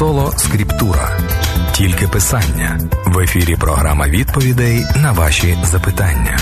Соло Скриптура. Тільки писання. В ефірі програма відповідей на ваші запитання.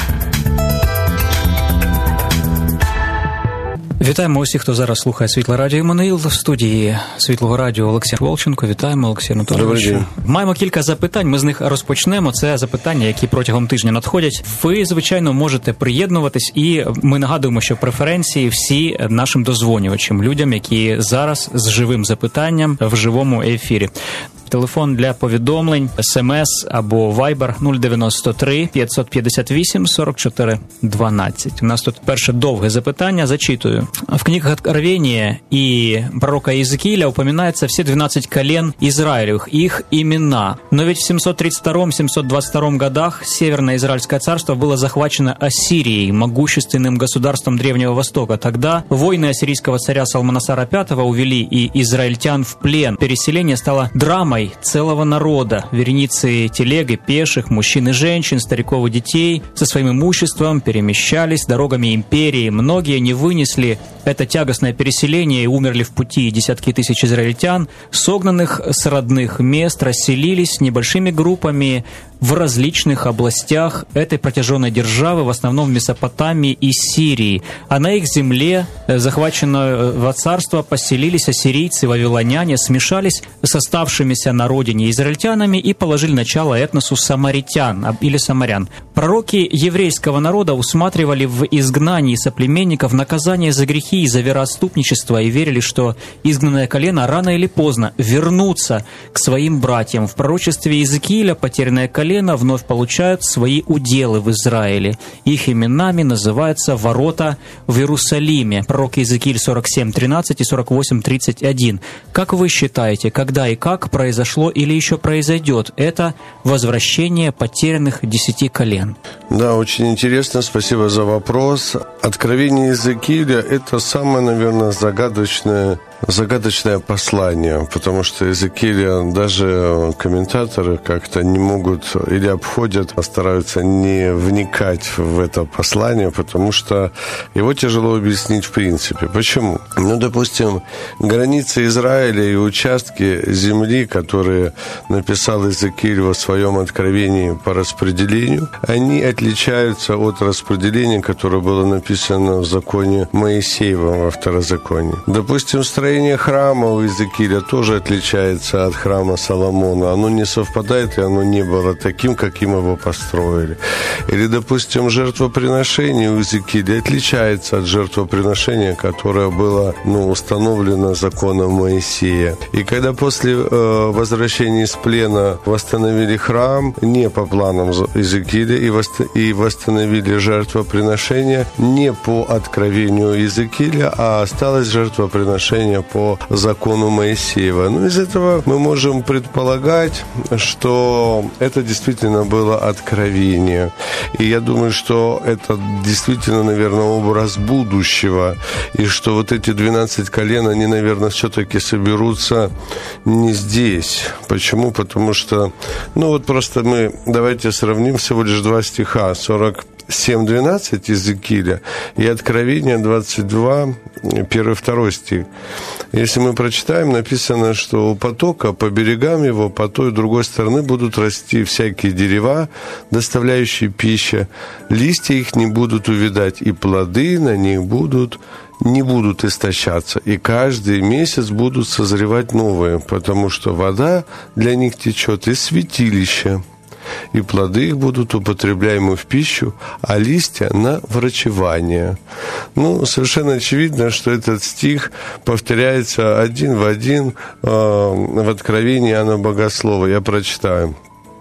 Вітаємо усіх, хто зараз слухає Світле Радіо Іммануїл. В студії Світлого Радіо Олексій Волченко. Вітаємо, Олексій Анатолійович. Маємо кілька запитань, ми з них розпочнемо. Це запитання, які протягом тижня надходять. Ви, звичайно, можете приєднуватись, і ми нагадуємо, що преференції всі нашим дозвонювачам, людям, які зараз з живим запитанням в живому ефірі. Телефон для повідомлень, СМС або Viber 093 558 44 12. У нас тут перше довге запитання, зачитую. В книгах Откровения и пророка Иезекииля упоминаются все 12 колен Израилевых, их имена. Но ведь в 732-722 годах Северное Израильское царство было захвачено Ассирией, могущественным государством Древнего Востока. Тогда войны ассирийского царя Салманасара V увели и израильтян в плен. Переселение стало драмой целого народа. Вереницы телег и пеших, мужчин и женщин, стариков и детей со своим имуществом перемещались дорогами империи. Многие не вынесли это тягостное переселение и умерли в пути. И десятки тысяч израильтян, согнанных с родных мест, расселились небольшими группами в различных областях этой протяженной державы, в основном в Месопотамии и Сирии. А на их земле, захваченного царства, поселились ассирийцы, вавилоняне, смешались с оставшимися на родине израильтянами и положили начало этносу самаритян или самарян. Пророки еврейского народа усматривали в изгнании соплеменников наказание за грехи и за вероотступничество и верили, что изгнанное колено рано или поздно вернутся к своим братьям. В пророчестве Иезекииля потерянное колено вновь получают свои уделы в Израиле. Их именами называются ворота в Иерусалиме. Пророк Иезекииль 47:13 и 48:31. Как вы считаете, когда и как произошло или еще произойдет это возвращение потерянных 10 колен? Да, очень интересно, спасибо за вопрос. Откровение Иезекииля – это самое, наверное, загадочное послание, потому что Иезекииля даже комментаторы как-то не могут или обходят, стараются не вникать в это послание, потому что его тяжело объяснить в принципе. Почему? Допустим, границы Израиля и участки земли, которые написал Иезекииль во своем откровении по распределению, они отличаются от распределения, которое было написано в законе Моисеевом во Второзаконии. Допустим, строение храма у Иезекииля тоже отличается от храма Соломона. Оно не совпадает, и оно не было таким, каким его построили. Или, допустим, жертвоприношение у Иезекииля отличается от жертвоприношения, которое было установлено законом Моисея. И когда после возвращения из плена восстановили храм, не по планам Иезекииля, и восстановили жертвоприношение не по откровению Иезекииля, а осталось жертвоприношение по закону Моисеева. Из этого мы можем предполагать, что это действительно было откровение. И я думаю, что это действительно, наверное, образ будущего. И что вот эти 12 колен, они, наверное, все-таки соберутся не здесь. Почему? Потому что, просто мы, давайте сравним всего лишь 2 стиха, 47:12 Иезекииля и Откровение 22, 1-2 стих. Если мы прочитаем, написано, что у потока по берегам его, по той и другой стороны будут расти всякие дерева, доставляющие пищу, листья их не будут увядать, и плоды на них не будут истощаться, и каждый месяц будут созревать новые, потому что вода для них течет из святилища, и плоды их будут употребляемы в пищу, а листья на врачевание. Совершенно очевидно, что этот стих повторяется один в один в Откровении Иоанна Богослова. Я прочитаю.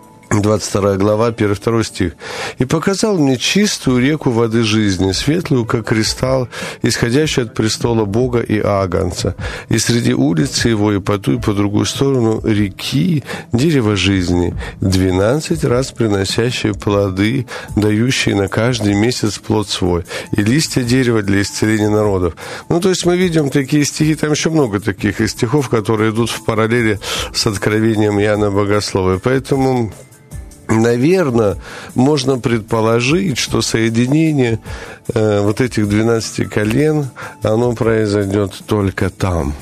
22 глава, 1-2 стих. «И показал мне чистую реку воды жизни, светлую, как кристалл, исходящую от престола Бога и Агнца. И среди улицы его, и по ту, и по другую сторону реки дерево жизни, 12 раз приносящие плоды, дающие на каждый месяц плод свой, и листья дерева для исцеления народов». То есть мы видим такие стихи, там еще много таких стихов, которые идут в параллели с откровением Иоанна Богослова. И поэтому, наверное, можно предположить, что соединение вот этих 12 колен, оно произойдет только там.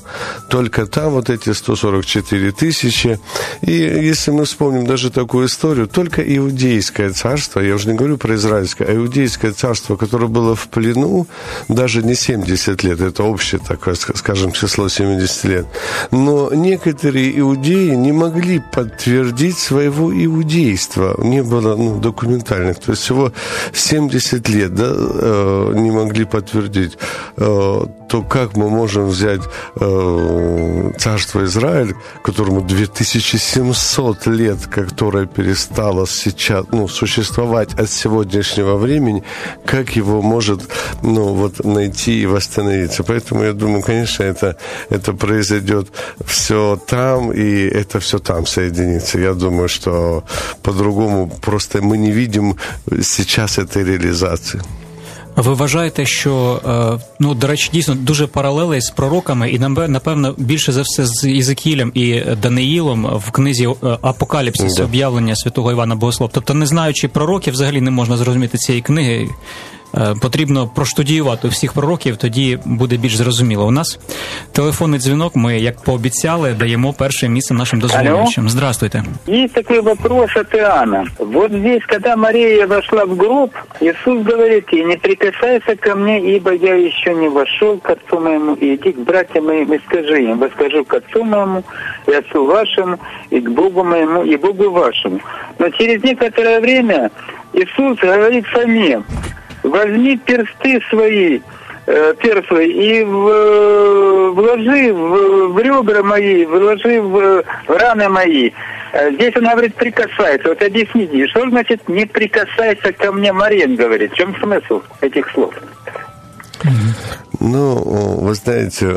Только там вот эти 144 тысячи. И если мы вспомним даже такую историю, только Иудейское царство, я уже не говорю про израильское, а Иудейское царство, которое было в плену, даже не 70 лет, это общее такое, скажем, число 70 лет. Но некоторые иудеи не могли подтвердить своего иудейства. Не было документальных. То есть всего 70 лет, да, не могли подтвердить. То как мы можем взять царство Израиль, которому 2700 лет, которое перестало сейчас, существовать от сегодняшнего времени, как его может найти и восстановиться. Поэтому я думаю, конечно, это произойдет все там, и это все там соединится. Я думаю, что по-другому просто мы не видим сейчас этой реалізації. Ви вважаєте, що, до речі, дійсно дуже паралелей з пророками і, напевно, більше за все з Єзекіїлем і Даниїлом в книзі «Апокаліпсис», об'явлення святого Івана Богослова. Тобто, не знаючи пророків, взагалі не можна зрозуміти цієї книги. Потрібно проштудіювати всіх пророків, тоді буде більш зрозуміло. У нас телефонний дзвінок, ми, як пообіцяли, даємо перше місце нашим дозволювачам. Здравствуйте. Есть такой вопрос от Иоанна. Вот здесь, когда Мария вошла в гроб, Иисус говорит ей: не прикасайся ко мне, ибо я еще не вошел к отцу моему, и иди к братьям моим и скажи им: восхожу к отцу моему и отцу вашему, и к Богу моему и Богу вашему. Но через некоторое время Иисус говорит самим: возьми персты свои, и вложи в ребра мои, вложи в раны мои. Здесь он говорит: прикасайся. Вот объясните, что значит «не прикасайся ко мне», Мария говорит? В чем смысл этих слов? Вы знаете,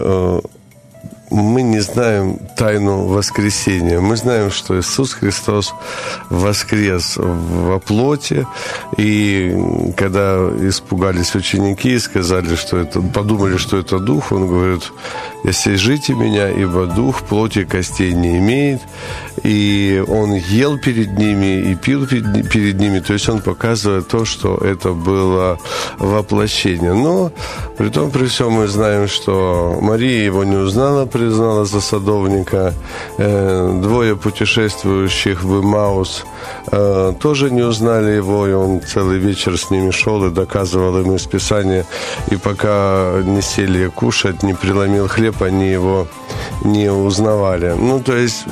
мы не знаем тайну воскресения. Мы знаем, что Иисус Христос воскрес во плоти, и когда испугались ученики и сказали, подумали, что это Дух, Он говорит: «Освежите меня, ибо Дух плоти костей не имеет». И Он ел перед ними и пил перед ними, то есть Он показывает то, что это было воплощение. Но при всем мы знаем, что Мария его не узнала, признала за садовника. Двое путешествующих в Имаус тоже не узнали его, и он целый вечер с ними шел и доказывал им из Писания. И пока не сели кушать, не преломил хлеб, они его не узнавали. То есть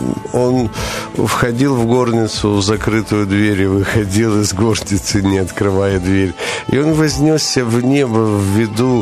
он входил в горницу, закрытую дверь, и выходил из горницы, не открывая дверь. И он вознесся в небо в виду,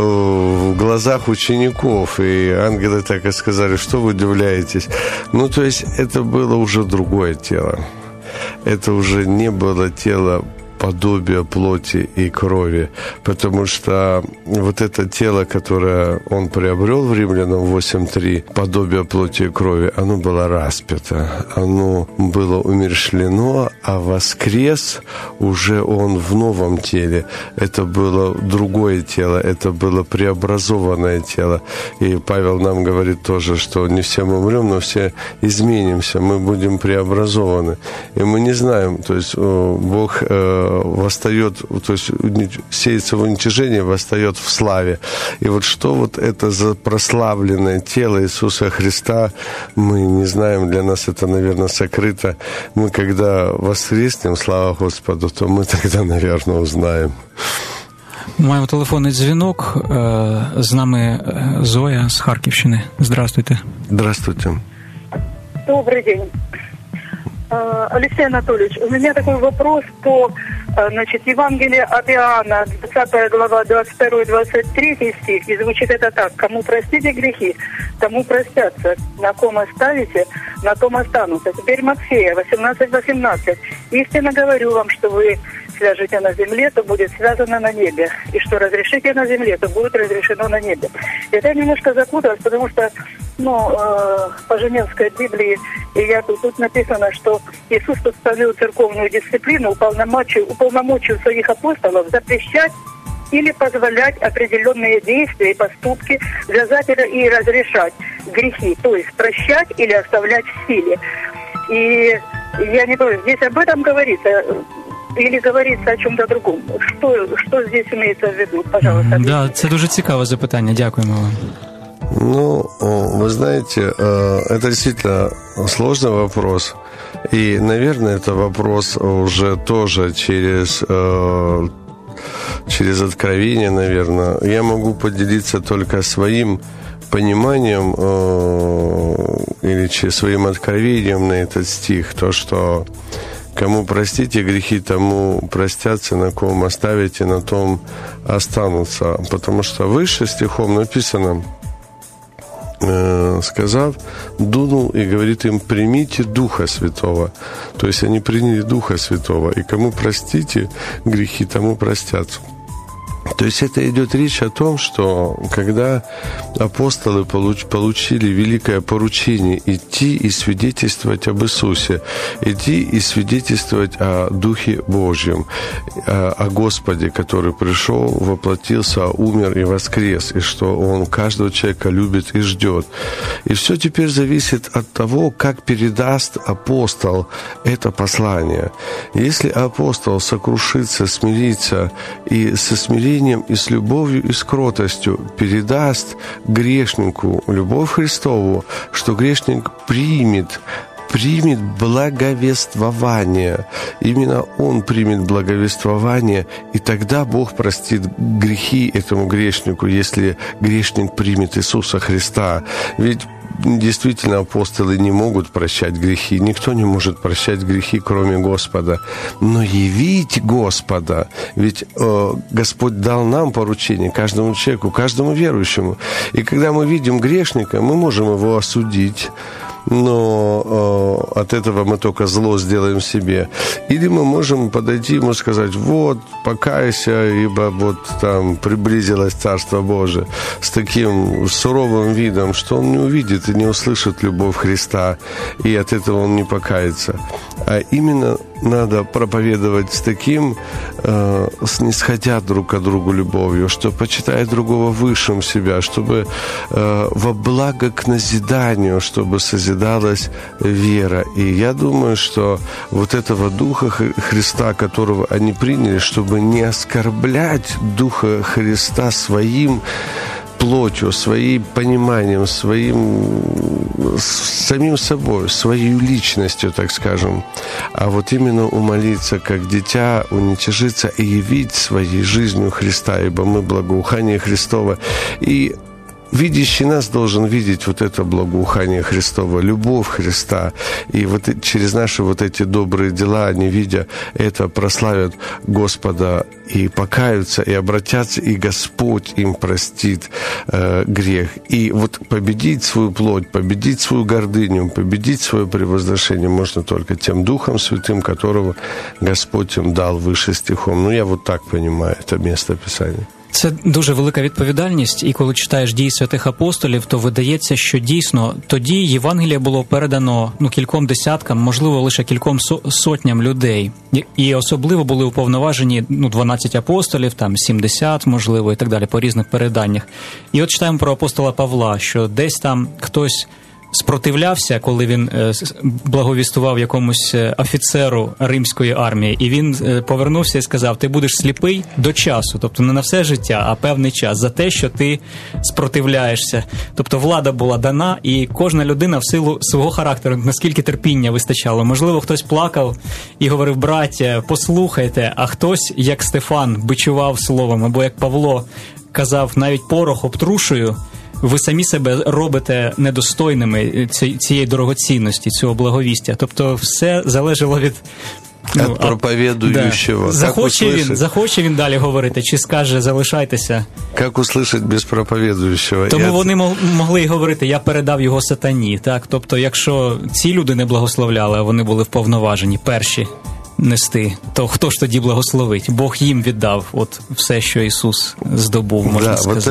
в глазах учеников. И ангелы так и сказали: что вы удивляетесь? То есть это было уже другое тело. Это уже не было тело подобие плоти и крови, потому что вот это тело, которое он приобрел в Римлянам 8:3, подобие плоти и крови, оно было распято, оно было умерщвлено, а воскрес уже он в новом теле. Это было другое тело, это было преобразованное тело. И Павел нам говорит тоже, что не все мы умрем, но все изменимся, мы будем преобразованы. И мы не знаем, то есть Бог восстает, то есть сеется в уничижении, восстает в славе. И вот что вот это за прославленное тело Иисуса Христа, мы не знаем, для нас это, наверное, сокрыто. Мы когда воскреснем, слава Господу, то мы тогда, наверное, узнаем. Маємо телефонний дзвінок. З нами Зоя з Харківщини. Здравствуйте. Здравствуйте. Добрый день. Алексей Анатольевич, у меня такой вопрос по Евангелие от Иоанна, 20 глава, 22-23 стих, и звучит это так: «Кому простите грехи, тому простятся, на ком оставите, на том останутся». Теперь Матфея, 18-18. «Истинно говорю вам, что вы свяжете на земле, то будет связано на небе, и что разрешите на земле, то будет разрешено на небе». Это я немножко запуталась, потому что, по Женевской Библии, и тут написано, что Иисус поставил церковную дисциплину, уполномочил своих апостолов запрещать или позволять определенные действия и поступки, вязать и разрешать грехи, то есть прощать или оставлять в силе. И я не знаю, здесь об этом говорится или говориться о чому-то другому? Що здесь имеется в виду? Пожалуйста. Да, це дуже цікаве запитання. Дякуємо вам. Ну, вы знаете, это действительно сложный вопрос. И, наверное, это вопрос уже тоже через откровение, наверное. Я могу поделиться только своим пониманием или своим откровением на этот стих. То, что кому простите грехи, тому простятся, на ком оставите, на том останутся. Потому что выше стихом написано, сказав, дунул и говорит им: примите Духа Святого. То есть они приняли Духа Святого. И кому простите грехи, тому простятся. То есть это идет речь о том, что когда апостолы получили великое поручение идти и свидетельствовать об Иисусе, идти и свидетельствовать о Духе Божьем, о Господе, который пришел, воплотился, умер и воскрес, и что Он каждого человека любит и ждет. И все теперь зависит от того, как передаст апостол это послание. Если апостол сокрушится, смирится и со смирением и с любовью и с кротостью передаст грешнику любовь Христову, что грешник примет благовествование. Именно он примет благовествование, и тогда Бог простит грехи этому грешнику, если грешник примет Иисуса Христа. Ведь действительно апостолы не могут прощать грехи. Никто не может прощать грехи, кроме Господа. Но явить Господа, ведь Господь дал нам поручение, каждому человеку, каждому верующему. И когда мы видим грешника, мы можем его осудить, но от этого мы только зло сделаем себе. Или мы можем подойти ему и сказать: вот, покайся, ибо вот там приблизилось Царство Божие, с таким суровым видом, что он не увидит и не услышит любовь Христа, и от этого он не покается. А именно надо проповедовать с таким, снисходя друг к другу любовью, что почитает другого высшим себя, чтобы во благо к назиданию, чтобы созидалась вера. И я думаю, что вот этого Духа Христа, которого они приняли, чтобы не оскорблять Духа Христа своим плотью, своим пониманием, самим собой, своей личностью, так скажем, а вот именно умолиться, как дитя, уничижиться и явить своей жизнью Христа, ибо мы благоухание Христово. И видящий нас должен видеть вот это благоухание Христово, любовь Христа. И вот через наши вот эти добрые дела, они, видя это, прославят Господа и покаются, и обратятся, и Господь им простит грех. И вот победить свою плоть, победить свою гордыню, победить свое превозношение можно только тем Духом Святым, которого Господь им дал выше стихом. Ну, я вот так понимаю это место Писания. Це дуже велика відповідальність, і коли читаєш дії святих апостолів, то видається, що дійсно тоді Євангеліє було передано кільком десяткам, можливо, лише кільком сотням людей. І особливо були уповноважені 12 апостолів, там 70, можливо, і так далі, по різних переданнях. І от читаємо про апостола Павла, що десь там хтось спротивлявся, коли він благовістував якомусь офіцеру римської армії, і він повернувся і сказав: ти будеш сліпий до часу, тобто не на все життя, а певний час, за те, що ти спротивляєшся. Тобто влада була дана, і кожна людина в силу свого характеру, наскільки терпіння вистачало. Можливо, хтось плакав і говорив: браття, послухайте, а хтось, як Стефан, бичував словом, або як Павло казав: навіть порох обтрушую, ви самі себе робите недостойними цієї дорогоцінності, цього благовістя. Тобто все залежало від проповідуючого. Да. Захоче він далі говорити, чи скаже: залишайтеся. Як услышать без проповідуючого? Тому вони могли й говорити: я передав його сатані. Так? Тобто, якщо ці люди не благословляли, а вони були вповноважені перші нести, то хто ж тоді благословить? Бог їм віддав от все, що Ісус здобув, можна сказати.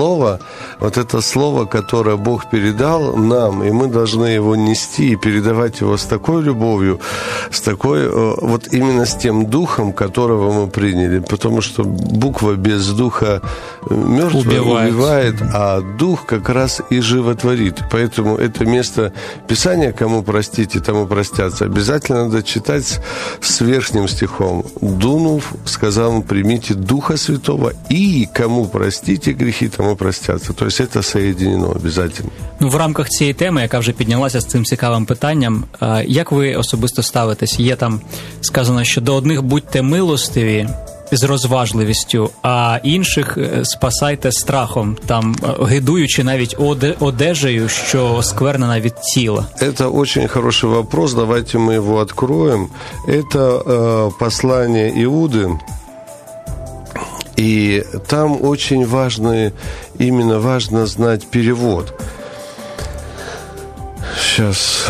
Вот это слово, которое Бог передал нам, и мы должны его нести и передавать его с такой любовью, с такой, вот именно с тем духом, которого мы приняли, потому что буква без духа мертвая убивает, а дух как раз и животворит. Поэтому это место Писания: кому простите, тому простятся. Обязательно надо читать с верхним стихом. Дунув, сказал им: примите Духа Святого, и кому простите грехи, тому простятся. То есть это соединено обязательно. В рамках цієї теми, яка вже піднялася з цим цікавим питанням, як ви особисто ставитесь? Є там сказано, що до одних будьте милостиві з розважливістю, а інших спасайте страхом, там гидуючи навіть одежею, що осквернена від тіла. Это очень хороший вопрос, давайте мы его откроем. Это послание Иуды, и там очень важно знать перевод. Сейчас...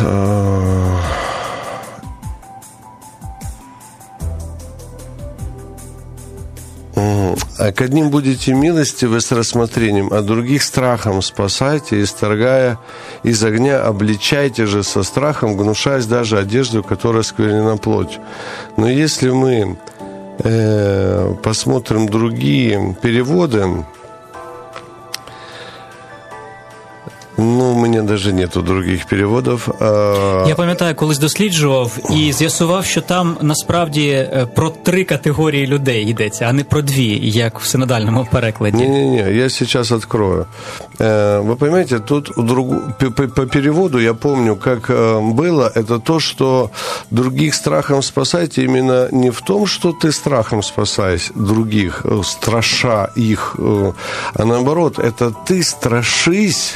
А к одним будете милостивы с рассмотрением, а других страхом спасайте, исторгая из огня, обличайте же со страхом, гнушаясь даже одежду, которая сквернена плотью. Но если мы посмотрим другие переводы, у мене навіть нету других переводів. Я пам'ятаю, колись досліджував і з'ясував, що там насправді про 3 категорії людей йдеться, а не про 2, як в синодальному перекладі. Не, я сейчас открою. Вы понимаете, тут по переводу я помню, как было, это то, что других страхом спасайте, именно не в том, что ты страхом спасаешь других, страша их, а наоборот, это ты страшись,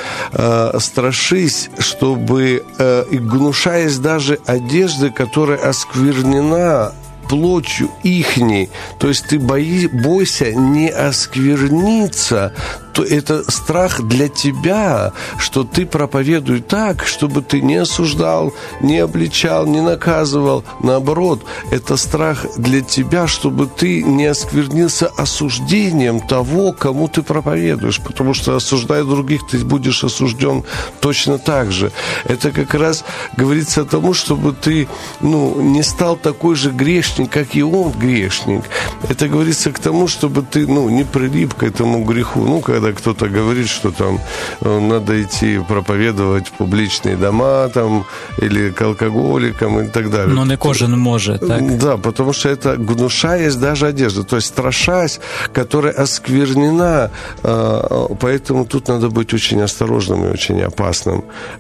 чтобы, и гнушаясь даже одежды, которая осквернена плотью ихней, то есть ты бойся не оскверниться, то это страх для тебя, что ты проповедуй так, чтобы ты не осуждал, не обличал, не наказывал. Наоборот, это страх для тебя, чтобы ты не осквернился осуждением того, кому ты проповедуешь, потому что, осуждая других, ты будешь осужден точно так же. Это как раз говорится о том, чтобы ты не стал такой же грешник, как и он грешник. Это говорится к тому, чтобы ты не прилип к этому греху. Когда кто-то говорит, что там надо идти проповедовать в публичные дома там, или к алкоголикам и так далее. Но не кожен може, так? Да, потому что это гнушаясь даже одежды, то есть страшась, которая осквернена, поэтому тут надо быть очень осторожным и очень опасным.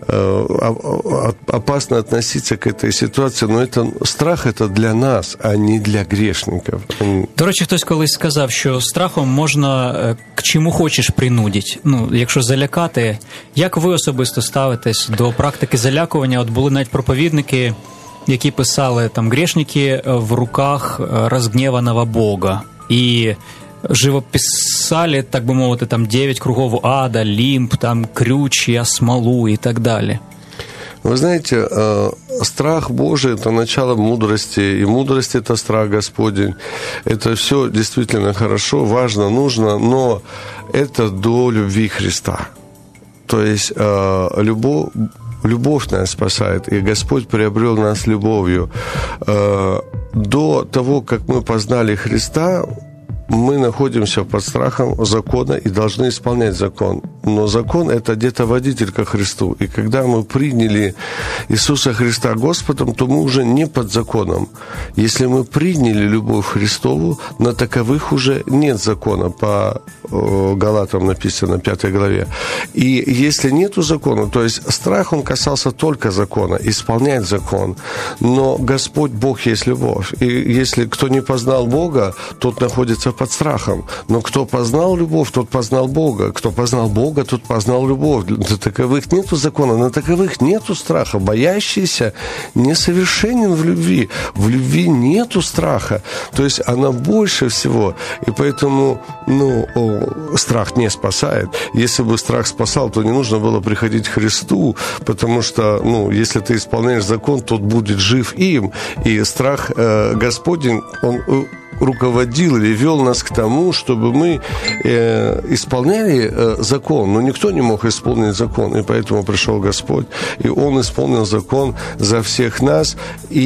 Опасно относиться к этой ситуации, но страх это для нас, а не для грешників. До речі, хтось колись сказав, що страхом можна к чому хочеш принудити. Якщо залякати. Як ви особисто ставитесь до практики залякування? От були навіть проповідники, які писали, там, грешники в руках розгніваного Бога. І живописали, так би мовити, там 9 кругов ада, лимб, там крючья, смолу и так далее. Вы знаете, страх Божий – это начало мудрости, и мудрость – это страх Господень. Это все действительно хорошо, важно, нужно, но это до любви Христа. То есть любовь нас спасает, и Господь приобрел нас любовью. До того, как мы познали Христа, мы находимся под страхом закона и должны исполнять закон. Но закон – это где-то водитель ко Христу. И когда мы приняли Иисуса Христа Господом, то мы уже не под законом. Если мы приняли любовь Христову, на таковых уже нет закона. По Галатам написано, 5 главе. И если нету закона, то есть страх, он касался только закона, исполнять закон. Но Господь Бог есть любовь. И если кто не познал Бога, тот находится под страхом. Но кто познал любовь, тот познал Бога. Кто познал Бога, тот познал любовь. На таковых нету закона, на таковых нету страха. Боящийся несовершенен в любви. В любви нету страха. То есть она больше всего. И поэтому, страх не спасает. Если бы страх спасал, то не нужно было приходить к Христу, потому что, если ты исполняешь закон, тот будет жив им. И страх Господень, он руководил или вел нас к тому, чтобы мы исполняли закон. Но никто не мог исполнить закон, и поэтому пришел Господь, и Он исполнил закон за всех нас. И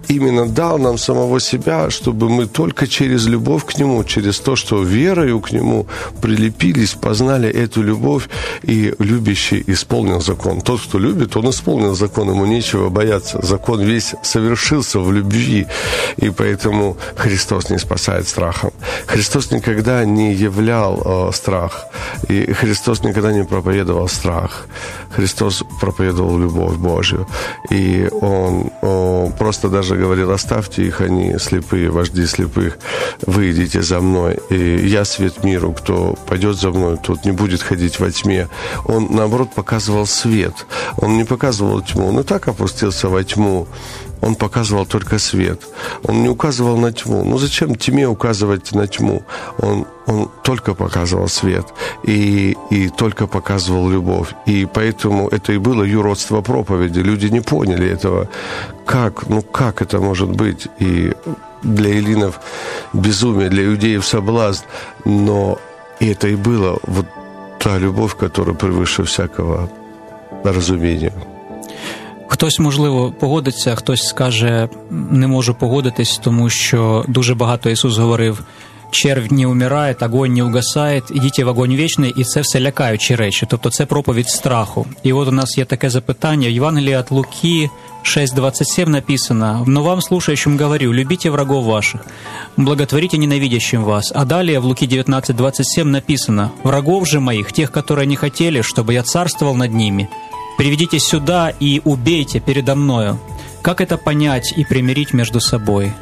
именно дал нам самого себя, чтобы мы только через любовь к Нему, через то, что верою к Нему прилепились, познали эту любовь, и любящий исполнил закон. Тот, кто любит, он исполнил закон, ему нечего бояться. Закон весь совершился в любви, и поэтому Христос не спасает страхом. Христос никогда не являл страх, и Христос никогда не проповедовал страх. Христос проповедовал любовь Божью, и Он просто даже говорил: оставьте их, они слепые, вожди слепых, вы идите за мной, и я свет миру, кто пойдет за мной, тот не будет ходить во тьме. Он, наоборот, показывал свет, он не показывал тьму, он и так опустился во тьму. Он показывал только свет. Он не указывал на тьму. Ну, зачем тьме указывать на тьму? Он только показывал свет и только показывал любовь. И поэтому это и было юродство проповеди. Люди не поняли этого. Как это может быть? И для эллинов безумие, для иудеев соблазн. Но это и было вот та любовь, которая превыше всякого разумения. Хтось, можливо, погодиться, а хтось скаже, не можу погодитись, тому що дуже багато Ісус говорив: червь не умирає, огонь не угасає, ідіть в огонь вічний, і це все лякаючі речі. Тобто це проповідь страху. І от у нас є таке запитання. В Євангелії від Луки 6:27 написано: «Но вам, слушающим, говорю, любите врагов ваших, благотворите ненавидящим вас». А далее в Луки 19:27 написано: «Врагов же моих, тех, которые не хотели, чтобы я царствовал над ними, приведите сюда и убейте передо мною». Как это понять и примирить между собой?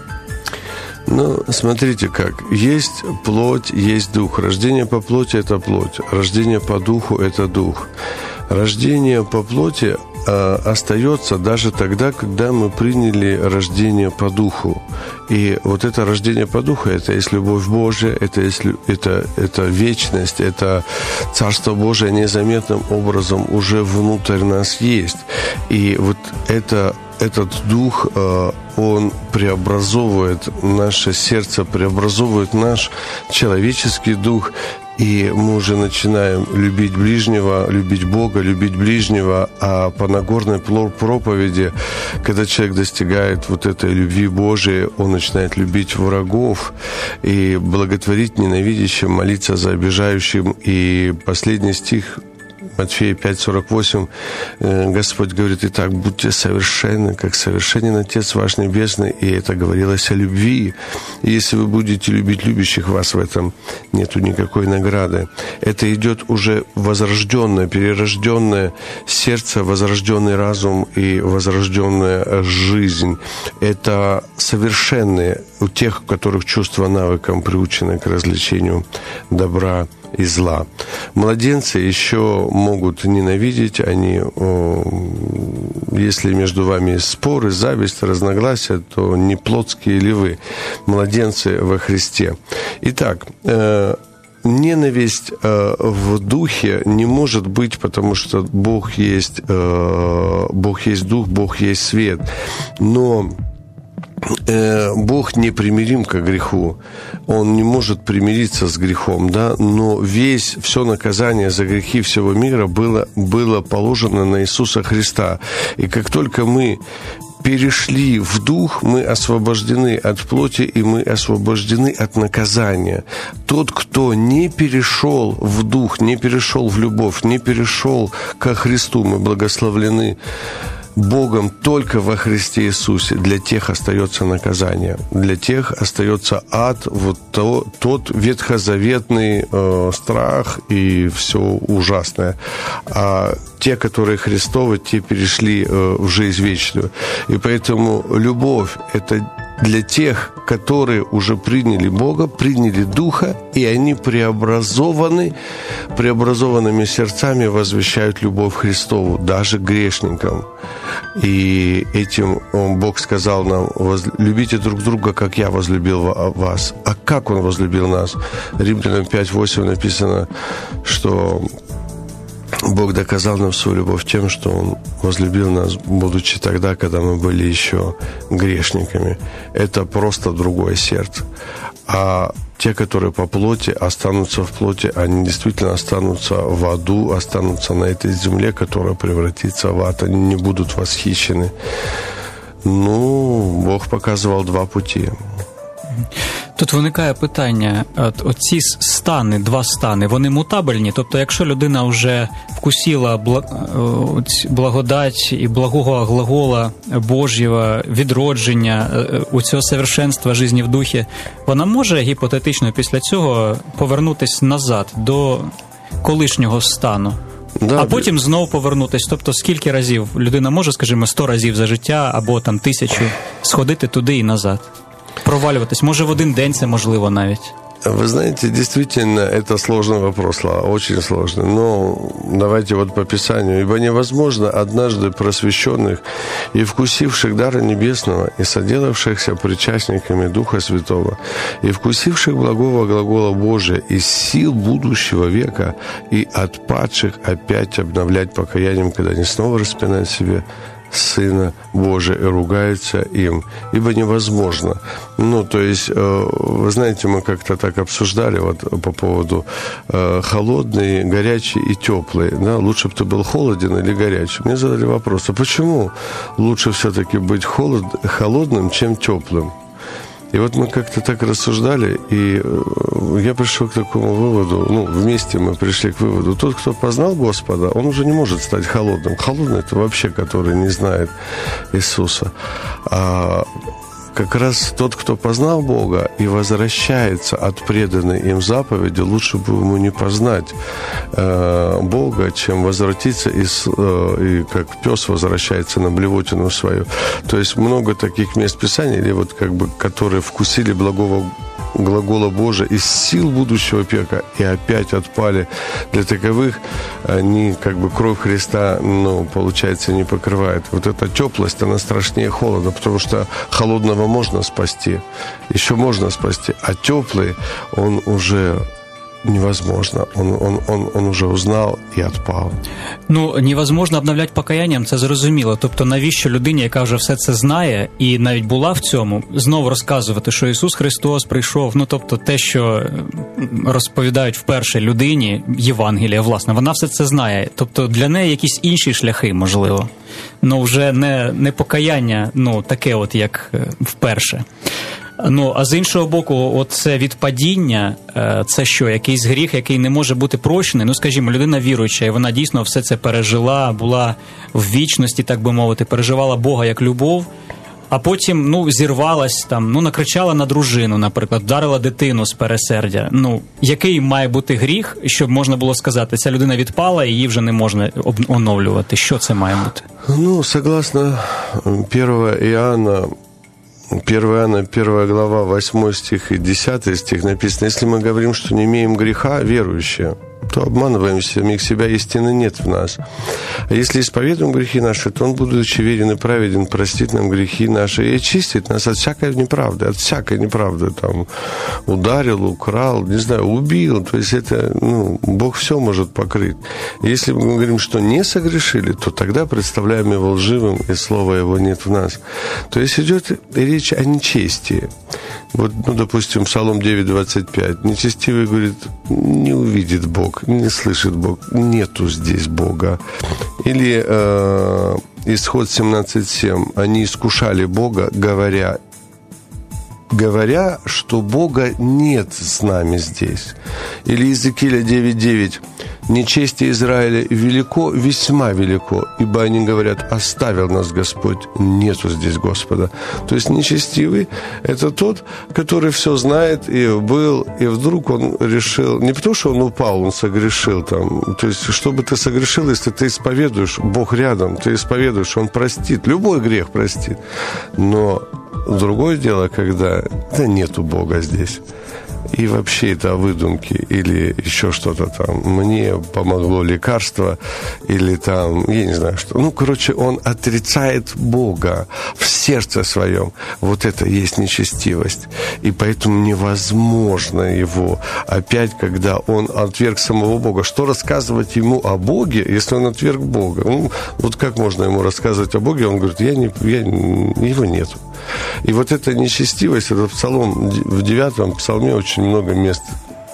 Ну, смотрите как. Есть плоть, есть дух. Рождение по плоти – это плоть. Рождение по духу – это дух. Рождение по плоти остается даже тогда, когда мы приняли рождение по духу. И вот это рождение по духу – это есть любовь Божия, это вечность, это Царство Божие незаметным образом уже внутрь нас есть. И вот этот дух, он преобразовывает наше сердце, преобразовывает наш человеческий дух, и мы уже начинаем любить ближнего, любить Бога, любить ближнего. А по Нагорной проповеди, когда человек достигает вот этой любви Божией, он начинает любить врагов и благотворить ненавидящим, молиться за обижающим. И последний стих Матфея 5:48, Господь говорит: «Итак, будьте совершенны, как совершенен Отец ваш Небесный». И это говорилось о любви. И если вы будете любить любящих вас, в этом нету никакой награды. Это идет уже возрожденное, перерожденное сердце, возрожденный разум и возрожденная жизнь. Это совершенные у тех, у которых чувства навыком приучены к развлечению добра и зла. Младенцы еще могут ненавидеть, они, если между вами есть споры, зависть, разногласия, то не плотские ли вы, младенцы во Христе. Итак, ненависть в духе не может быть, потому что Бог есть дух, Бог есть свет. Но Бог непримирим к греху. Он не может примириться с грехом, да? Но все наказание за грехи всего мира было положено на Иисуса Христа. И как только мы перешли в дух, мы освобождены от плоти, и мы освобождены от наказания. Тот, кто не перешел в дух, не перешел в любовь, не перешел ко Христу, мы благословлены Богом только во Христе Иисусе. Для тех остается наказание, для тех остается ад, вот тот ветхозаветный страх и все ужасное. А те, которые Христовы, те перешли в жизнь вечную. И поэтому любовь – это для тех, которые уже приняли Бога, приняли Духа, и они преобразованными сердцами возвещают любовь Христову, даже грешникам. И этим Бог сказал нам: любите друг друга, как я возлюбил вас. А как Он возлюбил нас? Римлянам 5:8 написано, что Бог доказал нам свою любовь тем, что Он возлюбил нас, будучи тогда, когда мы были еще грешниками. Это просто другое сердце. А те, которые по плоти, останутся в плоти, они действительно останутся в аду, останутся на этой земле, которая превратится в ад. Они не будут восхищены Бог показывал два пути. Тут виникає питання, оці стани, два стани, вони мутабельні? Тобто, якщо людина вже вкусила благодать і благого глагола Божого, відродження, у цього совершенства жизни в духі, вона може гіпотетично після цього повернутися назад до колишнього стану? Да, а потім знову повернутися. Тобто, скільки разів людина може, скажімо, 100 разів за життя, або там 1000, сходити туди і назад? Проваливаться. Может, в один день це можливо навіть. Вы знаете, действительно, это сложный вопрос, очень сложный. Но давайте вот по Писанию. «Ибо невозможно однажды просвещенных и вкусивших дара небесного, и соделавшихся причастниками Духа Святого, и вкусивших благого глагола Божия из сил будущего века, и отпадших опять обновлять покаянием, когда они снова распинают себе Сына Божия и ругаются им, ибо невозможно». То есть, вы знаете, мы как-то так обсуждали вот по поводу холодный, горячий и теплый. Да? Лучше бы ты был холоден или горячий. Мне задали вопрос, а почему лучше все-таки быть холодным, чем теплым? И вот мы как-то так рассуждали, и я пришел к такому выводу, вместе мы пришли к выводу, тот, кто познал Господа, он уже не может стать холодным. Холодный – это вообще, который не знает Иисуса. А как раз тот, кто познал Бога и возвращается от преданной им заповеди, лучше бы ему не познать Бога, чем возвратиться и как пес возвращается на блевотину свою. То есть много таких мест Писания, или вот которые вкусили благого глагола Божия из сил будущего века и опять отпали. Для таковых они кровь Христа, получается, не покрывает. Вот эта теплость, она страшнее холода, потому что холодного можно спасти, еще можно спасти, а теплый, он уже невозможно. Он уже узнав і відпав. Невозможно обновляти покаянням, це зрозуміло. Тобто, навіщо людині, яка вже все це знає і навіть була в цьому, знову розказувати, що Ісус Христос прийшов, тобто те, що розповідають вперше людині, Євангелія, власне, вона все це знає. Тобто, для неї якісь інші шляхи, можливо. Вже не покаяння, таке от, як вперше. А з іншого боку, це відпадіння, це що, якийсь гріх, який не може бути прощений? Скажімо, людина віруюча, і вона дійсно все це пережила, була в вічності, так би мовити, переживала Бога як любов, а потім, зірвалась там, накричала на дружину, наприклад, вдарила дитину з пересердя. Який має бути гріх, щоб можна було сказати, ця людина відпала, і її вже не можна оновлювати? Що це має бути? Согласно 1 Иоанна, 1 глава, 8 стих и 10 стих написано: «Если мы говорим, что не имеем греха, верующие, то обманываем самих себя, истины нет в нас. А если исповедуем грехи наши, то Он, будучи верен и праведен, простит нам грехи наши и очистит нас от всякой неправды, там, ударил, украл, не знаю, убил, то есть это, Бог все может покрыть. Если мы говорим, что не согрешили, то тогда представляем Его лживым, и слова Его нет в нас». То есть идет речь о нечестии. Вот, допустим, Псалом 9:25. «Нечестивый, говорит, не увидит Бог, не слышит Бог, нету здесь Бога». Или Исход 17:7. «Они искушали Бога, говоря, что Бога нет с нами здесь». Или Иезекииля 9:9. «Нечестие Израиля велико, весьма велико, ибо они говорят: оставил нас Господь, нету здесь Господа». То есть нечестивый – это тот, который все знает и был, и вдруг он решил, не потому что он упал, он согрешил там, то есть что бы ты согрешил, если ты исповедуешь, Бог рядом, ты исповедуешь, Он простит, любой грех простит. Но другое дело, когда нету Бога здесь. И вообще это выдумки или еще что-то там. Мне помогло лекарство или там, я не знаю что. Он отрицает Бога в сердце своем. Вот это есть нечестивость. И поэтому невозможно его опять, когда он отверг самого Бога. Что рассказывать ему о Боге, если он отверг Бога? Вот как можно ему рассказывать о Боге? Он говорит, его нету. И вот эта нечестивость, этот псалом, в 9 псалме очень много мест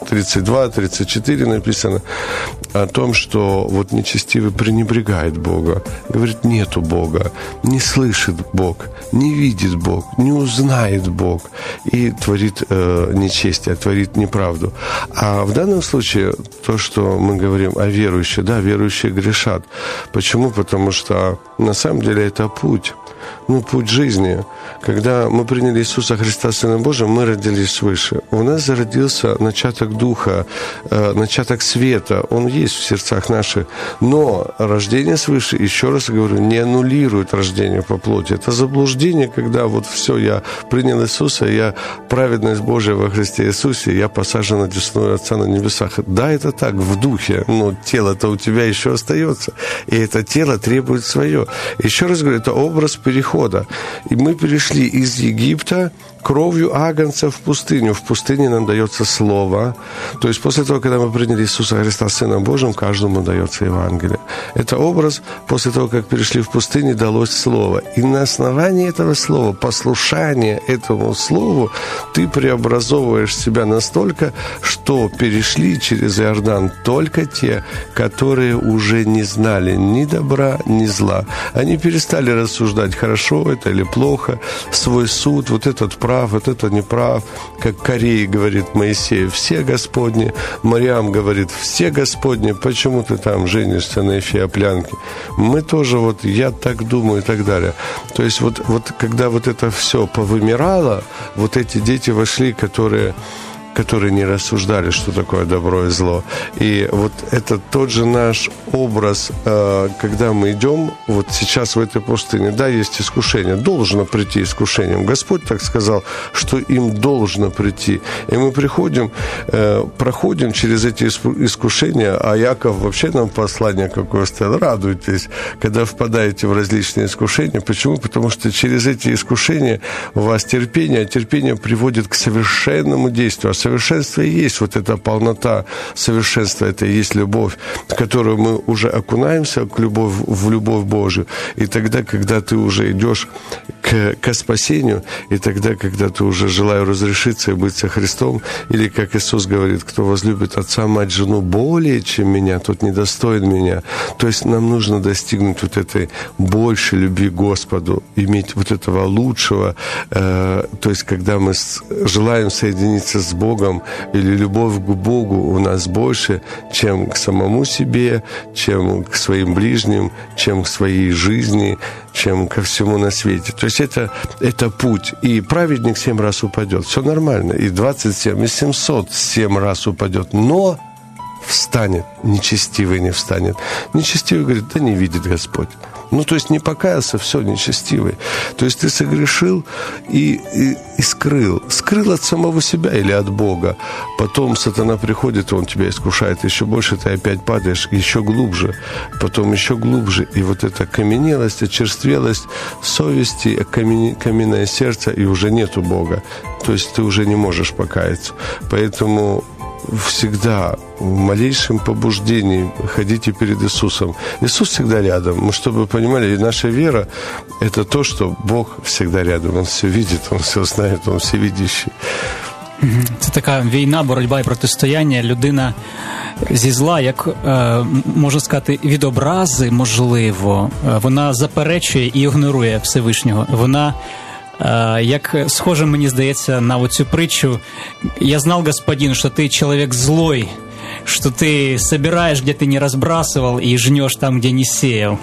32-34 написано о том, что вот нечестивый пренебрегает Бога. Говорит, нету Бога, не слышит Бог, не видит Бог, не узнает Бог и творит нечестие, творит неправду. А в данном случае то, что мы говорим о верующих, да, верующие грешат. Почему? Потому что на самом деле это путь. Путь жизни. Когда мы приняли Иисуса Христа Сыном Божьим, мы родились свыше. У нас зародился начаток Духа, начаток света. Он есть в сердцах наших. Но рождение свыше, еще раз говорю, не аннулирует рождение по плоти. Это заблуждение, когда вот все, я принял Иисуса, я праведность Божия во Христе Иисусе, я посажен на десную Отца на небесах. Да, это так, в духе, но тело-то у тебя еще остается. И это тело требует свое. Еще раз говорю, это образ перехода. И мы перешли из Египта кровью агнца в пустыню. В пустыне нам дается Слово. То есть после того, когда мы приняли Иисуса Христа Сыном Божьим, каждому дается Евангелие. Это образ, после того, как перешли в пустыню, далось Слово. И на основании этого Слова, послушания этому Слову, ты преобразовываешь себя настолько, что перешли через Иордан только те, которые уже не знали ни добра, ни зла. Они перестали рассуждать, хорошо это или плохо, свой суд, вот этот прав, вот это не прав, как Корей говорит Моисею, все Господни, Мариам говорит, все Господни, почему ты там женишься на эфиоплянке? Мы тоже, вот я так думаю и так далее. То есть вот когда вот это все повымирало, вот эти дети вошли, которые не рассуждали, что такое добро и зло. И вот это тот же наш образ, когда мы идем вот сейчас в этой пустыне. Да, есть искушение, должно прийти искушением. Господь так сказал, что им должно прийти. И мы проходим через эти искушения, а Яков вообще нам послание какое оставил. Радуйтесь, когда впадаете в различные искушения. Почему? Потому что через эти искушения у вас терпение, а терпение приводит к совершенному действию. Совершенство и есть вот эта полнота совершенства, это и есть любовь, в которую мы уже окунаемся в любовь Божию. И тогда, когда ты уже идешь к спасению, и тогда, когда ты уже желаешь разрешиться и быть со Христом, или, как Иисус говорит, кто возлюбит отца, мать, жену более, чем меня, тот недостоин меня. То есть нам нужно достигнуть вот этой большей любви к Господу, иметь вот этого лучшего, то есть когда мы желаем соединиться с Богом, или любовь к Богу у нас больше, чем к самому себе, чем к своим ближним, чем к своей жизни, чем ко всему на свете. То есть это путь. И праведник 7 раз упадет. Все нормально. И 27, и 707 раз упадет. Но встанет. Нечестивый не встанет. Нечестивый говорит, да не видит Господь. То есть не покаялся, все, нечестивый. То есть ты согрешил и скрыл. Скрыл от самого себя или от Бога. Потом сатана приходит, он тебя искушает еще больше, ты опять падаешь еще глубже. Потом еще глубже. И вот эта окаменелость, очерствелость совести, каменное сердце, и уже нету Бога. То есть ты уже не можешь покаяться. Поэтому всегда в малейшем побуждении ходите перед Иисусом. Иисус всегда рядом. Мы, чтобы вы понимали, и наша вера – это то, что Бог всегда рядом. Он все видит, Он все знает, Он всевидящий. Це така війна, боротьба і протистояння. Людина зі зла, як, можна сказати, від образи, можливо, вона заперечує і ігнорує Всевишнього. Вона, як схоже, мені здається, на оцю притчу «Я знал, господин, что ты человек злой, что ты собираешь, где ты не разбрасывал, и жнешь там, где не сеял».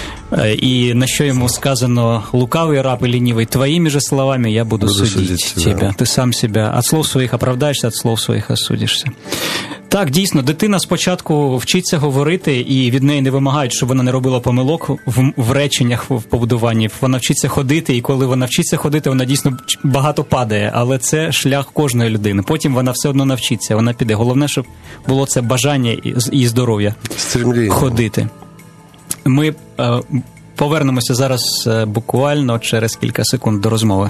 И на что ему сказано: лукавый раб и ленивый, твоими же словами я буду судить тебя. Ти сам себе от слов своїх оправдаєшся, від слов своїх осудишся. Так, дійсно, дитина спочатку вчиться говорити, і від неї не вимагають, щоб вона не робила помилок в реченнях, в побудуванні. Вона вчиться ходити, і коли вона вчиться ходити, вона дійсно багато падає. Але це шлях кожної людини. Потім вона все одно навчиться, вона піде. Головне, щоб було це бажання і здоров'я ходити. Ми повернемося зараз буквально через кілька секунд до розмови.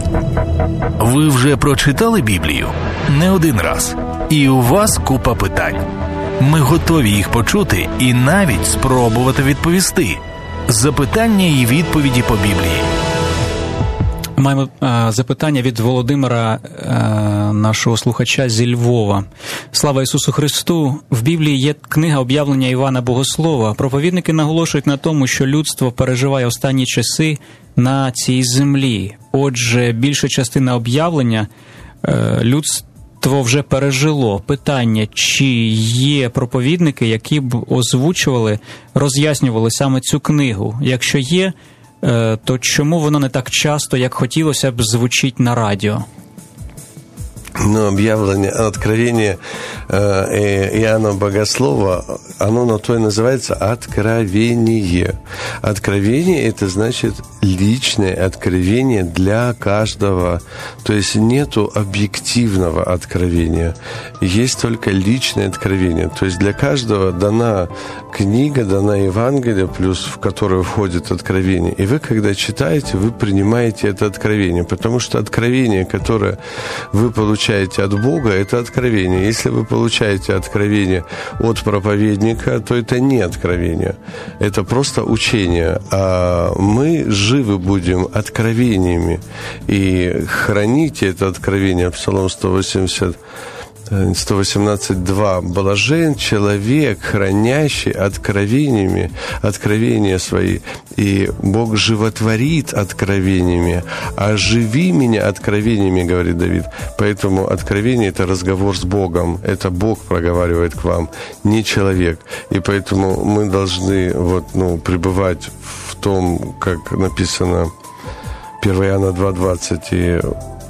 Ви вже прочитали Біблію? Не один раз. І у вас купа питань. Ми готові їх почути і навіть спробувати відповісти. Запитання і відповіді по Біблії. Маємо запитання від Володимира, нашого слухача зі Львова. Слава Ісусу Христу! В Біблії є книга об'явлення Івана Богослова. Проповідники наголошують на тому, що людство переживає останні часи на цій землі. Отже, більша частина об'явлення людство вже пережило. Питання, чи є проповідники, які б озвучували, роз'яснювали саме цю книгу? Якщо є, то чому воно не так часто, як хотілося б, звучить на радіо? Но объявление, откровение Иоанна Богослова, оно на то и называется откровение. Откровение – это значит личное откровение для каждого. То есть нету объективного откровения, есть только личное откровение. То есть для каждого дана книга, дана Евангелие, плюс в которую входит откровение. И вы, когда читаете, вы принимаете это откровение, потому что откровение, которое вы получаете от Бога, это откровение. Если вы получаете откровение от проповедника, то это не откровение. Это просто учение. А мы живы будем откровениями. И храните это откровение. Псалом 118:2. «Блажен человек, хранящий откровения свои, и Бог животворит откровениями. Оживи меня откровениями», говорит Давид. Поэтому откровение – это разговор с Богом. Это Бог проговаривает к вам, не человек. И поэтому мы должны пребывать в том, как написано 1 Иоанна 2:20, и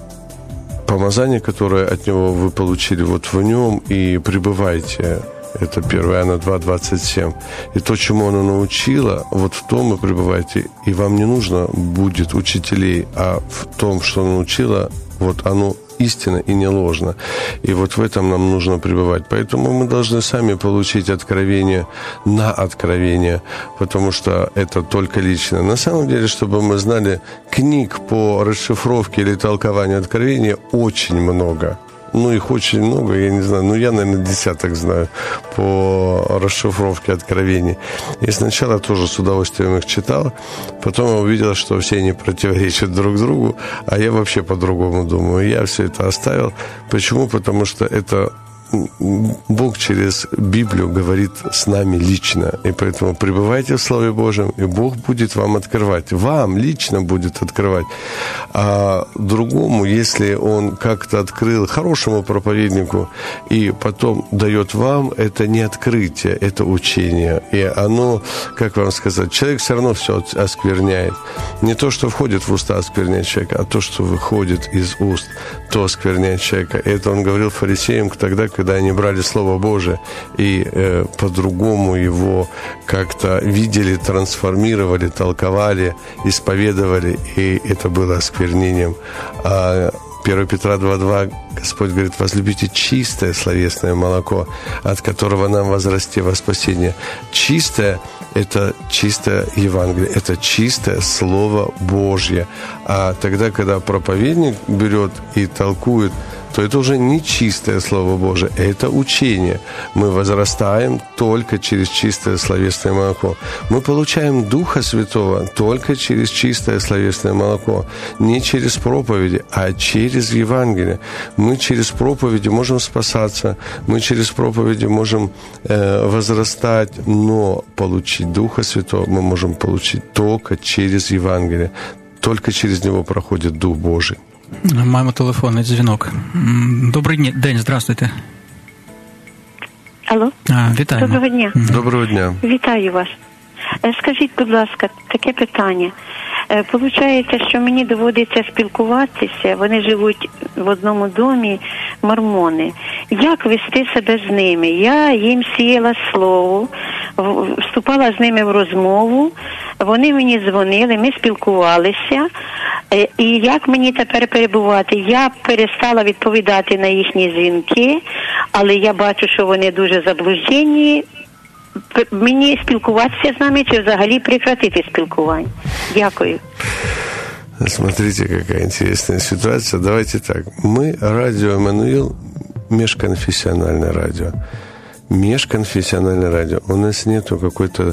помазание, которое от Него вы получили, вот в Нем и пребывайте. Это 1 Иоанна 2:27. И то, чему оно научило, вот в том и пребывайте. И вам не нужно будет учителей, а в том, что оно научило, вот оно истина и не ложно. И вот в этом нам нужно пребывать. Поэтому мы должны сами получить откровение на откровение, потому что это только лично. На самом деле, чтобы мы знали, книг по расшифровке или толкованию откровения очень много. Их очень много, я не знаю, я, наверное, десяток знаю по расшифровке откровений. И сначала тоже с удовольствием их читал, потом я увидел, что все они противоречат друг другу, а я вообще по-другому думаю. Я все это оставил. Почему? Потому что это Бог через Библию говорит с нами лично. И поэтому пребывайте в Слове Божьем, и Бог будет вам открывать. Вам лично будет открывать. А другому, если он как-то открыл хорошему проповеднику и потом дает вам, это не открытие, это учение. И оно, как вам сказать, человек все равно все оскверняет. Не то, что входит в уста, оскверняет человека, а то, что выходит из уст, то оскверняет человека. И это он говорил фарисеям тогда, когда они брали Слово Божие и по-другому его как-то видели, трансформировали, толковали, исповедовали, и это было осквернением. А 1 Петра 2:2 Господь говорит: возлюбите чистое словесное молоко, от которого нам возрасти во спасение. Чистое – это чистое Евангелие, это чистое Слово Божье. А тогда, когда проповедник берет и толкует, то это уже не чистое Слово Божие, это учение. Мы возрастаем только через чистое словесное молоко. Мы получаем Духа Святого только через чистое словесное молоко. Не через проповеди, а через Евангелие. Мы через проповеди можем спасаться, мы через проповеди можем возрастать, но получить Духа Святого мы можем получить только через Евангелие. Только через него проходит Дух Божий. Маємо телефонний дзвінок. Добрий день, здравствуйте. Алло. Вітаємо. Доброго дня. Доброго дня. Вітаю вас. Скажіть, будь ласка, таке питання. Получається, що мені доводиться спілкуватися, вони живуть в одному домі, мормони. Як вести себе з ними? Я їм сіяла слово, вступала з ними в розмову, вони мені дзвонили, ми спілкувалися. І як мені тепер перебувати? Я перестала відповідати на їхні дзвінки, але я бачу, що вони дуже заблуждені. Мені спілкуватися з нами чи взагалі прекратити спілкування? Дякую. Смотрите, какая интересная ситуация. Давайте так. Мы, радио «Эммануил», межконфессиональное радио. межконфессиональное радио. У нас нету какой-то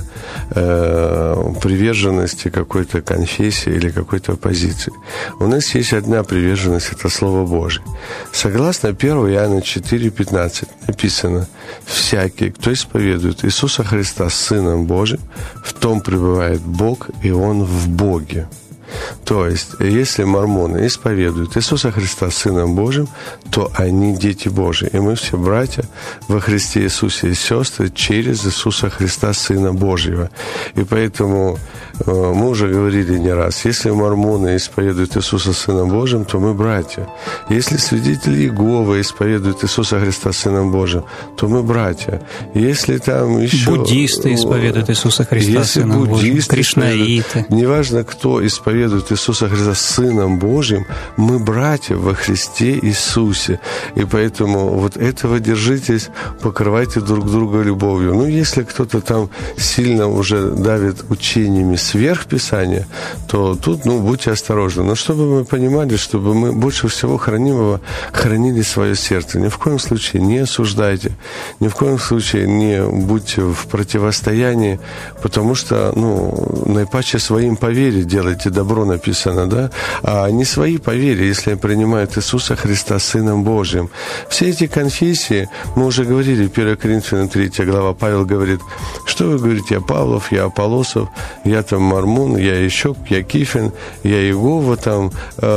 приверженности какой-то конфессии или какой-то позиции. У нас есть одна приверженность, это Слово Божие. Согласно 1 Иоанна 4,15 написано: «Всякий, кто исповедует Иисуса Христа Сыном Божиим, в том пребывает Бог, и Он в Боге». То есть, если мормоны исповедуют Иисуса Христа Сыном Божиим, то они дети Божии. И мы все братья во Христе Иисусе и сестры через Иисуса Христа Сына Божьего. И поэтому мы уже говорили не раз, если мормоны исповедуют Иисуса Сыном Божиим, то мы братья. Если свидетели Иеговы исповедуют Иисуса Христа Сыном Божиим, то мы братья. Если там еще... Буддисты исповедуют Иисуса Христа Сыном Божиим, кришнаиты. Неважно, кто исповедует Иисуса Христа Сыном Божьим, мы братья во Христе Иисусе. И поэтому вот этого держитесь, покрывайте друг друга любовью. Ну, если кто-то там сильно уже давит учениями сверх Писания, то тут, будьте осторожны. Но чтобы мы понимали, чтобы мы больше всего хранили свое сердце. Ни в коем случае не осуждайте, ни в коем случае не будьте в противостоянии, потому что, наипаче своим по вере делайте добро, написано, да, а не свои по вере, если они принимают Иисуса Христа Сыном Божьим. Все эти конфессии, мы уже говорили, 1 Коринфянам 3 глава, Павел говорит: что вы говорите, я Павлов, я Аполлосов, я там Мормон, я Ищоп, я Кифин, я Иегова, там,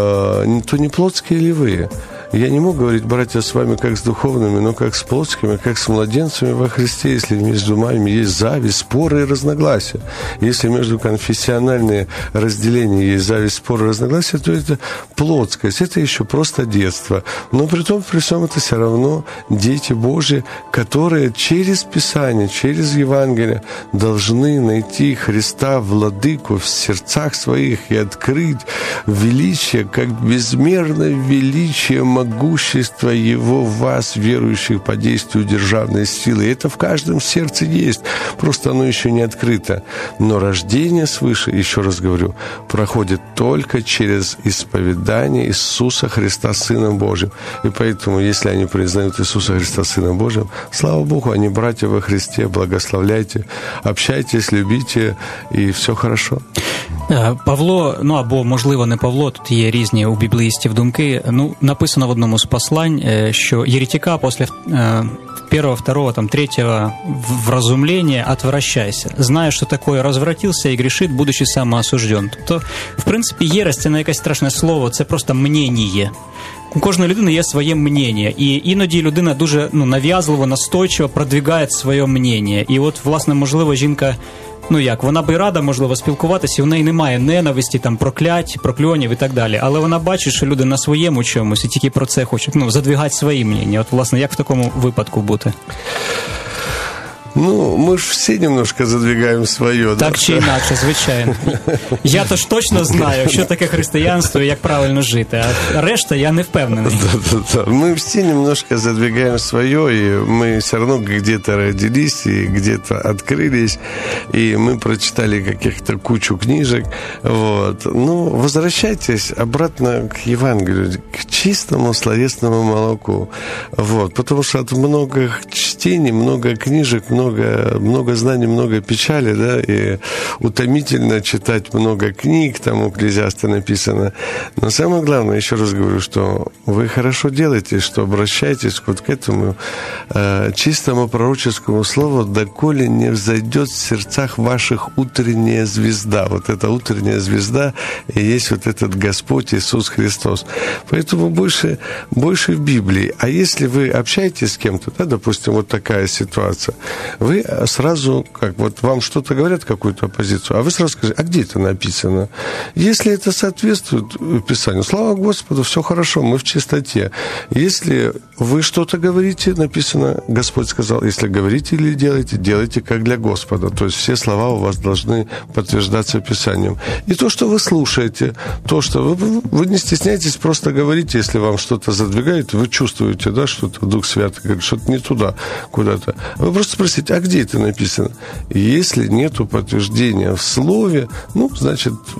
то не плотские ли вы? Я не мог говорить, братья, с вами как с духовными, но как с плотскими, как с младенцами во Христе, если между вами есть зависть, споры и разногласия. Если между конфессиональные разделения есть зависть, споры и разногласия, то это плотскость, это еще просто детство. Но при всем это все равно дети Божьи, которые через Писание, через Евангелие должны найти Христа Владыку в сердцах своих и открыть величие, как безмерное величие, могущество Его в вас, верующих по действию державной силы. И это в каждом сердце есть, просто оно еще не открыто. Но рождение свыше, еще раз говорю, проходит только через исповедание Иисуса Христа Сыном Божьим. И поэтому, если они признают Иисуса Христа Сыном Божьим, слава Богу, они братья во Христе, благословляйте, общайтесь, любите, і все хорошо. Павло, або, можливо, не Павло, тут є різні у біблеїстів думки. Написано в одному з послань, що еретика після первого, второго, третьего вразумления отвращайся. Зная, що такое развратился і грішить, будучи самоосужден. Тобто, в принципі, єресь – це не якесь страшне слово, це просто мнення. У кожної людини є своє мнення, і іноді людина дуже нав'язливо, настойчиво продвигає своє мнення. І от, власне, можливо, жінка, вона би рада, можливо, спілкуватися, і в неї немає ненависті, проклять, прокльонів і так далі. Але вона бачить, що люди на своєму чомусь, і тільки про це хочуть, задвигати свої мнення. От, власне, як в такому випадку бути? Мы же все немножко задвигаем свое. Так чи інакше, звичайно. Я то ж точно знаю, що таке християнство і як правильно жити, а решта я не впевнений. Да. Мы все немножко задвигаем свое, и мы все равно где-то родились, и где-то открылись, и мы прочитали каких-то кучу книжек. Вот. Возвращайтесь обратно к Евангелию, к чистому словесному молоку. Вот. Потому что от много чтений, много книжек, много знаний, много печали, да, и утомительно читать много книг, там у Экклезиаста написано. Но самое главное, еще раз говорю, что вы хорошо делаете, что обращаетесь вот к этому чистому пророческому слову, доколе не взойдет в сердцах ваших утренняя звезда. Вот эта утренняя звезда и есть вот этот Господь Иисус Христос. Поэтому больше в Библии. А если вы общаетесь с кем-то, да, допустим, вот такая ситуация, вы сразу, вам что-то говорят, какую-то позицию, а вы сразу скажете, а где это написано? Если это соответствует Писанию, слава Господу, все хорошо, мы в чистоте. Если вы что-то говорите, написано, Господь сказал, если говорите или делайте как для Господа. То есть все слова у вас должны подтверждаться Писанием. И то, что вы слушаете, то, что вы не стесняйтесь, просто говорите, если вам что-то задвигает, вы чувствуете, да, что-то Дух Святый говорит, что-то не туда, куда-то. Вы просто спросите, а где это написано? И если нету подтверждения в слове, значит,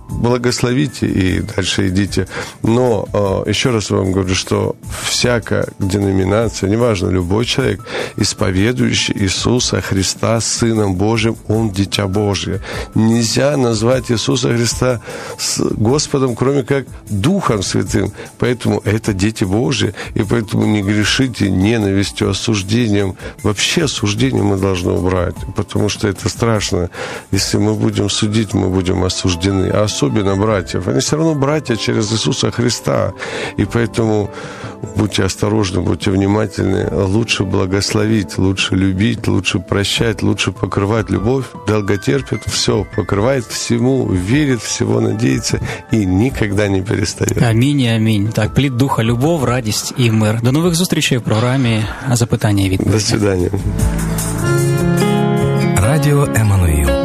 благословите и дальше идите. Но еще раз вам говорю, что всякая деноминация, неважно, любой человек, исповедующий Иисуса Христа Сыном Божьим, он дитя Божье. Нельзя назвать Иисуса Христа Господом, кроме как Духом Святым. Поэтому это дети Божьи, и поэтому не грешите ненавистью, осуждением. Вообще осуждение мы должны убрать, потому что это страшно. Если мы будем судить, мы будем осуждены. А особенно братьев. Они все равно братья через Иисуса Христа. И поэтому будьте осторожны, будьте внимательны. Лучше благословить, лучше любить, лучше прощать, лучше покрывать. Любовь долготерпит, все покрывает, всему верит, всего надеется и никогда не перестает. Амінь, амінь. Так, плід духа, любов, радість і мир. До нових зустрічей в програмі «Запитання і відповіді». До свидания. Радіо Еммануїл.